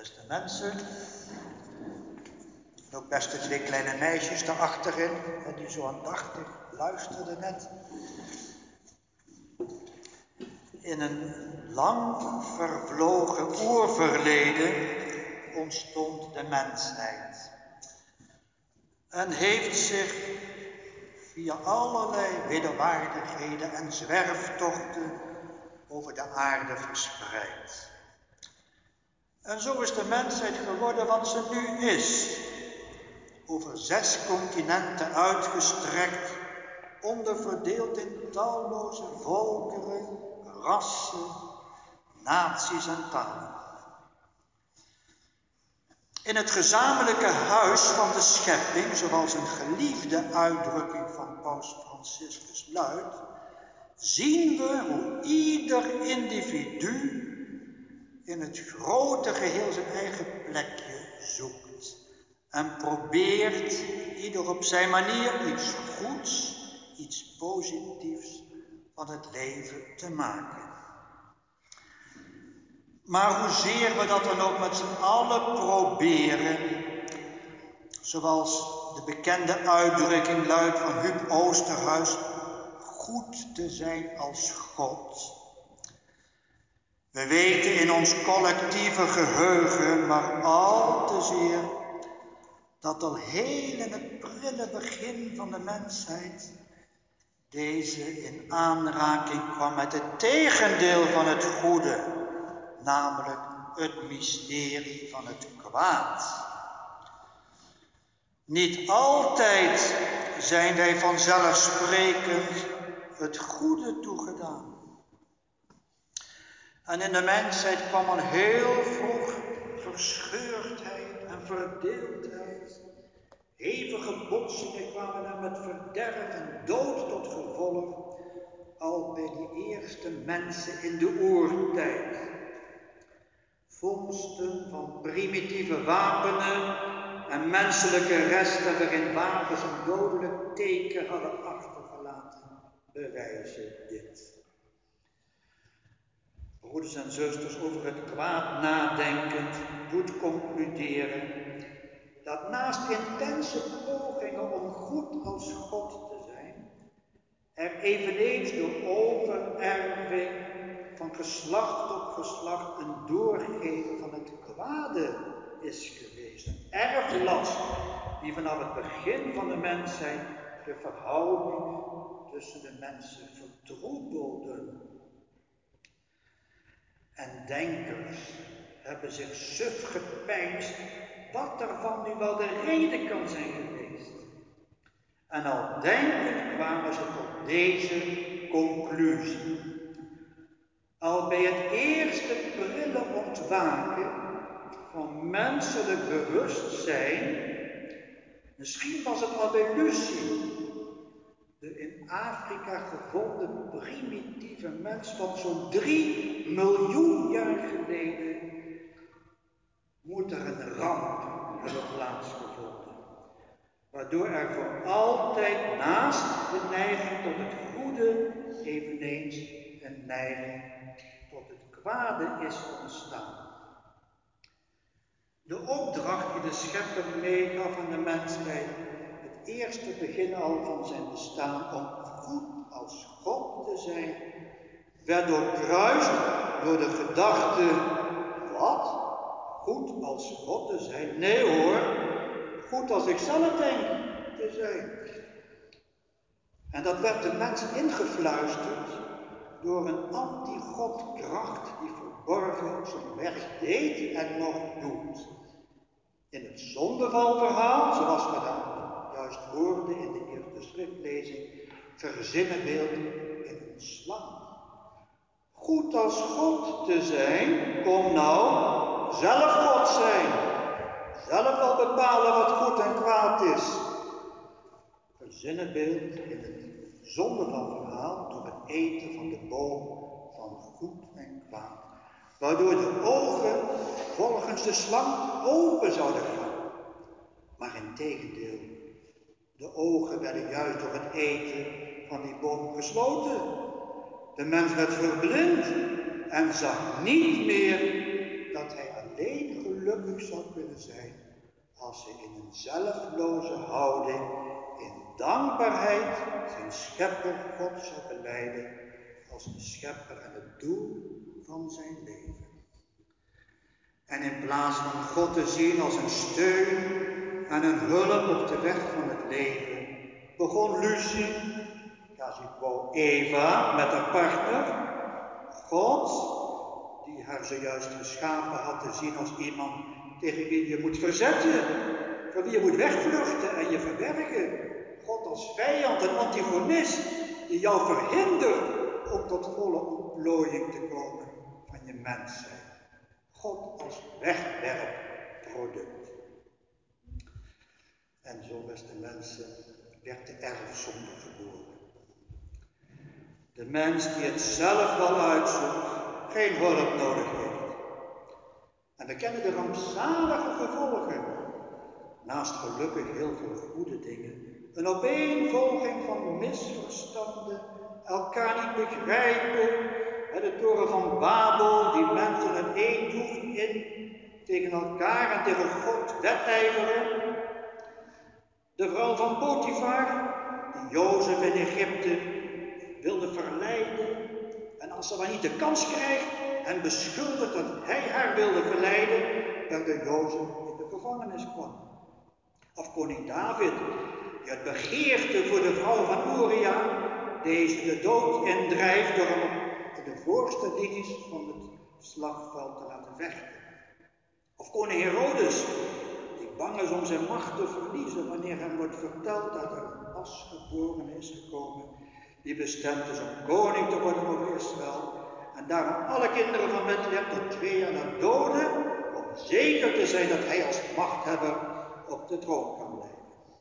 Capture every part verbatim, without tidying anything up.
Beste mensen, en ook beste twee kleine meisjes daarachterin, die zo aandachtig luisterden net. In een lang vervlogen oerverleden ontstond de mensheid en heeft zich via allerlei wederwaardigheden en zwerftochten over de aarde verspreid. En zo is de mensheid geworden wat ze nu is. Over zes continenten uitgestrekt, onderverdeeld in talloze volkeren, rassen, naties en talen. In het gezamenlijke huis van de schepping, zoals een geliefde uitdrukking van Paus Franciscus luidt, zien we hoe ieder individu in het grote geheel zijn eigen plekje zoekt en probeert ieder op zijn manier iets goeds, iets positiefs van het leven te maken. Maar hoezeer we dat dan ook met z'n allen proberen, zoals de bekende uitdrukking luidt van Huub Oosterhuis, goed te zijn als God. We weten in ons collectieve geheugen maar al te zeer dat al heel in het prille begin van de mensheid deze in aanraking kwam met het tegendeel van het goede, namelijk het mysterie van het kwaad. Niet altijd zijn wij vanzelfsprekend het goede toegedaan. En in de mensheid kwam al heel vroeg verscheurdheid en verdeeldheid. Hevige botsingen kwamen er met verderf en dood tot gevolg, al bij die eerste mensen in de oertijd. Vondsten van primitieve wapenen en menselijke resten waarin wapens een dodelijk teken hadden achtergelaten, bewijzen dit. Broeders en zusters, over het kwaad nadenkend doet concluderen dat naast intense pogingen om goed als God te zijn, er eveneens door overerving van geslacht op geslacht een doorgeven van het kwade is geweest. Een erflast die vanaf het begin van de mensheid de verhoudingen tussen de mensen vertroebelden. En denkers hebben zich suf gepeinsd wat daarvan nu wel de reden kan zijn geweest. En al denkend kwamen ze tot deze conclusie. Al bij het eerste prille ontwaken van menselijk bewustzijn, misschien was het al bij Lucie, de in Afrika gevonden primitieve mens van zo'n drie miljoen jaar geleden, moet er een ramp hebben plaatsgevonden, waardoor er voor altijd naast de neiging tot het goede eveneens een neiging tot het kwade is ontstaan. De opdracht die de Schepper meegaf aan de mensheid, het eerste begin al van zijn bestaan om goed als God te zijn, werd doorkruist door de gedachte, wat? Goed als God te zijn? Nee hoor, goed als ik zelf denk te zijn. En dat werd de mens ingefluisterd door een anti-God-kracht die verborgen zijn werk deed en nog doet. In het zondevalverhaal, zoals we daar juist hoorden in de eerste schriftlezing, verzinnenbeeld in een slang. Goed als God te zijn, kom nou, zelf God zijn. Zelf wel bepalen wat goed en kwaad is. Verzinnenbeeld in het zondevalverhaal door het eten van de boom van goed en kwaad. Waardoor de ogen volgens de slang open zouden gaan. Maar in tegendeel, de ogen werden juist door het eten van die boom gesloten. De mens werd verblind en zag niet meer dat hij alleen geluk gelukkig zou kunnen zijn als hij in een zelfloze houding, in dankbaarheid, zijn schepper God zou belijden als de schepper en het doel van zijn leven. En in plaats van God te zien als een steun en een hulp op de weg van het leven, begon Lucie, quasi Eva, met haar partner, God, die haar zojuist geschapen had, te zien als iemand tegen wie je moet verzetten, voor wie je moet wegvluchten en je verbergen. God als vijand en antagonist, die jou verhindert om tot volle ontplooiing te komen van je mens zijn. God als wegwerpproduct. En zo, beste mensen, werd de erfzonde geboren. De mens die het zelf wel uitzoekt, geen hulp nodig heeft. En we kennen de rampzalige gevolgen. Naast gelukkig heel veel goede dingen. Een opeenvolging van misverstanden, elkaar niet begrijpen. De toren van Babel, die mensen het een hoeft in tegen elkaar en tegen God wedijveren. De vrouw van Potifar, die Jozef in Egypte wilde verleiden. En als ze maar niet de kans krijgt en beschuldigt dat hij haar wilde verleiden, waardoor Jozef in de gevangenis kwam. Of koning David, die uit begeerte voor de vrouw van Uria deze de dood indrijft door hem op de voorste linies van het slagveld te laten vechten. Of koning Herodes, die bang is om zijn macht te verliezen wanneer hem wordt verteld dat er een pasgeborene is gekomen die bestemd is om koning te worden over Israël en daarom alle kinderen van Bethlehem tot twee jaar laat doden om zeker te zijn dat hij als machthebber op de troon kan blijven.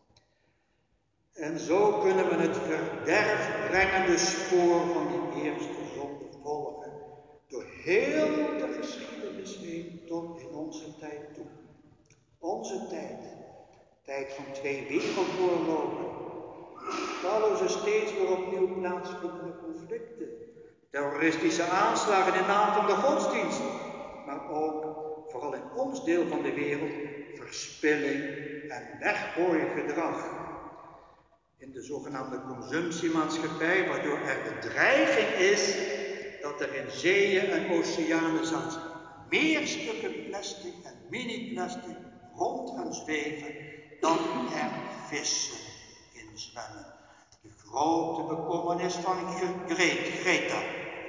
En zo kunnen we het verderfbrengende spoor van die eerste zonde volgen door heel de geschiedenis heen tot in onze tijd toe. Onze tijd, tijd van twee wereldoorlogen, talloze steeds weer opnieuw plaatsvindende conflicten, terroristische aanslagen in naam van de godsdienst, maar ook, vooral in ons deel van de wereld, verspilling en weggooigedrag. In de zogenaamde consumptiemaatschappij, waardoor er de dreiging is dat er in zeeën en oceanen zelfs meer stukken plastic en mini-plastic rond gaan zweven dan er vissen in zwemmen. De grote bekommernis van Gre- Greta.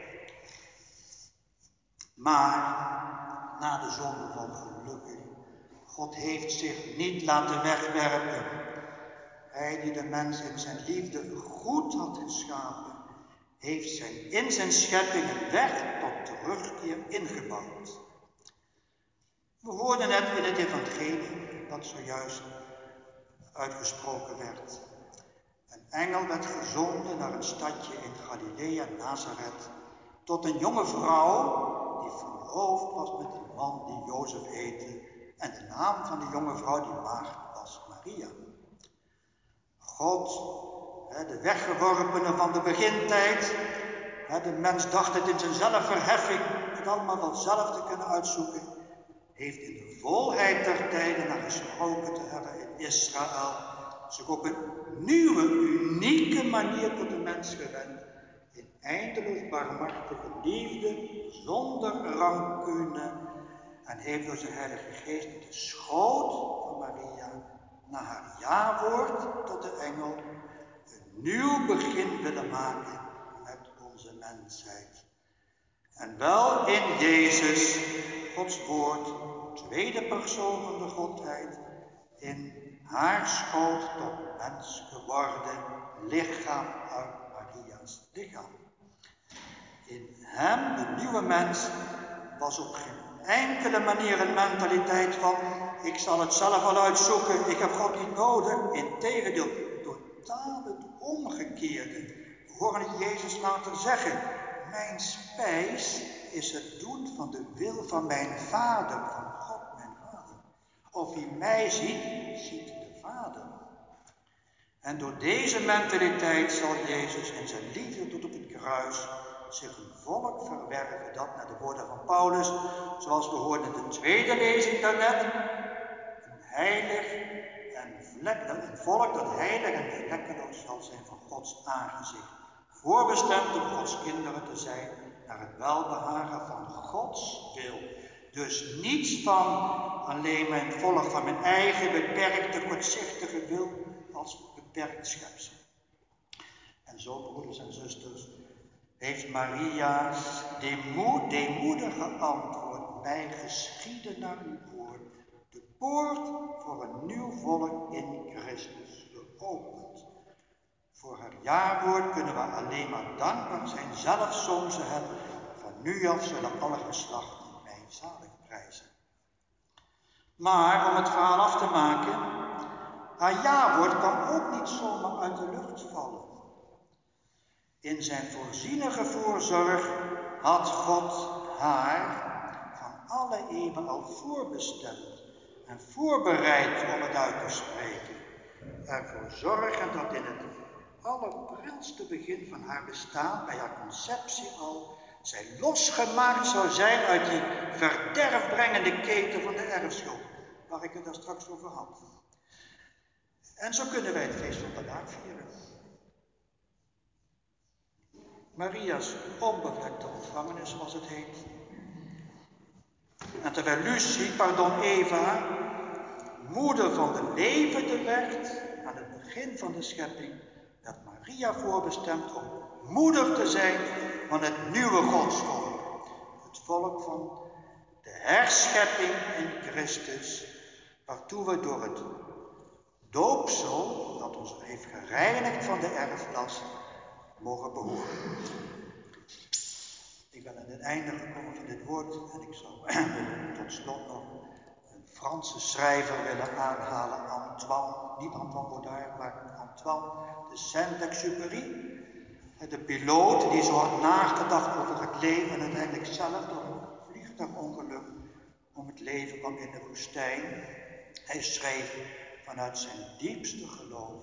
Maar na de zondeval gelukkig, God heeft zich niet laten wegwerpen. Hij die de mens in zijn liefde goed had geschapen, heeft zijn, in zijn schepping een weg tot terugkeer ingebouwd. We hoorden net in het evangelie dat zojuist uitgesproken werd. Een engel werd gezonden naar een stadje in Galilea, Nazareth, tot een jonge vrouw die verloofd was met een man die Jozef heette. En de naam van de jonge vrouw die maagd was Maria. God, de weggeworpene van de begintijd, de mens dacht het in zijn zelfverheffing het allemaal wel zelf te kunnen uitzoeken, heeft in de volheid der tijden naar gesproken te hebben in Israël, zich op een nieuwe, unieke manier tot de mens gewend, in eindeloos barmhartige liefde, zonder rancune, en heeft door zijn Heilige Geest in de schoot van Maria, na haar ja-woord tot de engel, een nieuw begin willen maken met onze mensheid. En wel in Jezus, Gods woord, tweede persoon van de Godheid, in haar schoot tot mens geworden, lichaam uit Maria's lichaam. In hem, de nieuwe mens, was op geen enkele manier een mentaliteit van ik zal het zelf wel uitzoeken, ik heb God niet nodig. Integendeel, totaal het omgekeerde. We horen het Jezus later zeggen, mijn spijs is het doen van de wil van mijn Vader, van God mijn Vader. Of wie mij ziet, ziet de Vader. En door deze mentaliteit zal Jezus in zijn liefde tot op het kruis zich een volk verwerven dat, naar de woorden van Paulus, zoals we hoorden in de tweede lezing daarnet, een heilig en vlek, een volk dat heilig en vlekkeloos zal zijn van Gods aangezicht. Voorbestemd om Gods kinderen te zijn naar het welbehagen van Gods wil. Dus niets van alleen mijn volk van mijn eigen beperkte, kortzichtige wil als beperkt schepsel. En zo, broeders en zusters, heeft Maria's deemo- deemoedige antwoord mij geschieden naar uw woord, de poort voor een nieuw volk in Christus geopend. Voor haar jawoord kunnen we alleen maar dankbaar zijn, zelfs zong ze het, van nu af zullen alle geslachten mij zalig prijzen. Maar om het verhaal af te maken, haar jawoord kan ook niet zomaar uit de lucht vallen. In zijn voorzienige voorzorg had God haar van alle eeuwen al voorbestemd en voorbereid om het uit te spreken. Ervoor zorgen dat in het allerprilste begin van haar bestaan, bij haar conceptie al, zij losgemaakt zou zijn uit die verderfbrengende keten van de erfschuld, waar ik het daar straks over had. En zo kunnen wij het feest van vandaag vieren. Maria's onbevlekte ontvangenis, zoals het heet. En terwijl Lucie, pardon Eva, moeder van de levende werd, aan het begin van de schepping, werd Maria voorbestemd om moeder te zijn van het nieuwe godsvolk. Het volk van de herschepping in Christus, waartoe we door het doopsel, dat ons heeft gereinigd van de erflast, mogen behoren. Ik ben aan het einde gekomen van dit woord en ik zou willen tot slot nog een Franse schrijver willen aanhalen, Antoine, niet Antoine Baudard, maar Antoine de Saint-Exupéry. De piloot die zo had nagedacht over het leven en uiteindelijk zelf door een vliegtuigongeluk om het leven kwam in de woestijn. Hij schreef vanuit zijn diepste geloof: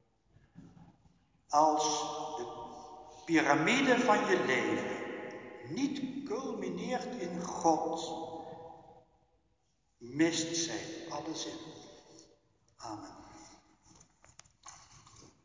als de piramide van je leven niet culmineert in God, mist zij alle zin. Amen.